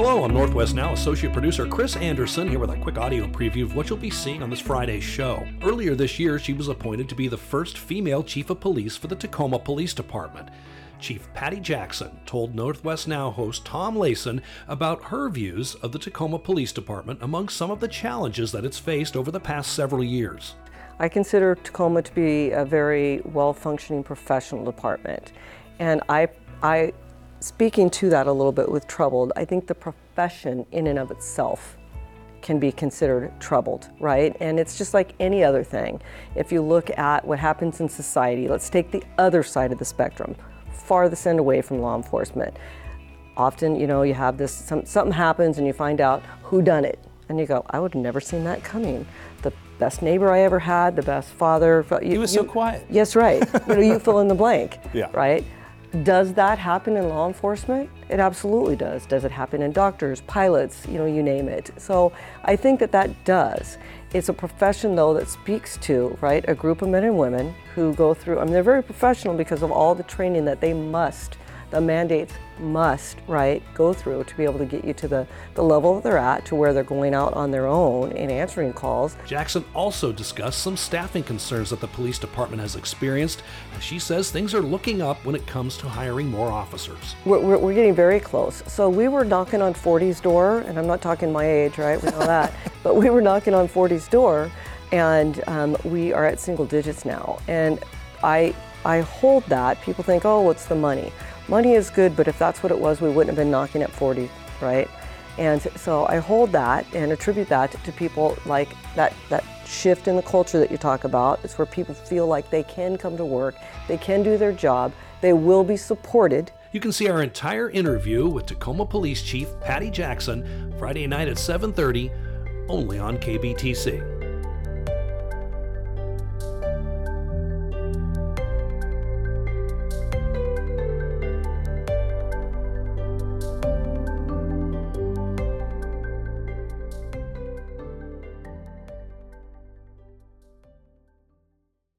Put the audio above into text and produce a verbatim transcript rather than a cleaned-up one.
Hello, I'm Northwest Now Associate Producer Chris Anderson here with a quick audio preview of what you'll be seeing on this Friday's show. Earlier this year, she was appointed to be the first female chief of police for the Tacoma Police Department. Chief Patty Jackson told Northwest Now host Tom Layson about her views of the Tacoma Police Department among some of the challenges that it's faced over the past several years. I consider Tacoma to be a very well-functioning professional department. And I, I, speaking to that a little bit with troubled, I think the profession in and of itself can be considered troubled, right? And it's just like any other thing. If you look at what happens in society, let's take the other side of the spectrum, farthest end away from law enforcement. Often, you know, you have this, some, something happens and you find out who done it. And you go, I would have never seen that coming. The best neighbor I ever had, the best father. You, he was you, so quiet. Yes, right. You know, you fill in the blank, yeah. right? Does that happen in law enforcement? It absolutely does. Does it happen in doctors, pilots, you know, you name it. So I think that that does. It's a profession, though, that speaks to, right, a group of men and women who go through, I mean, they're very professional because of all the training that they must, the mandates must, right, go through to be able to get you to the, the level that they're at, to where they're going out on their own and answering calls. Jackson also discussed some staffing concerns that the police department has experienced. She says things are looking up when it comes to hiring more officers. We're, we're, we're getting very close. So we were knocking on forty's door, and I'm not talking my age, right, we know that, but we were knocking on forty's door, and um, we are at single digits now. And I, I hold that. People think, oh, what's the money? Money is good, but if that's what it was, we wouldn't have been knocking at forty, right? And so I hold that and attribute that to people like that, that shift in the culture that you talk about. It's where people feel like they can come to work, they can do their job, they will be supported. You can see our entire interview with Tacoma Police Chief Patty Jackson Friday night at seven thirty, only on K B T C.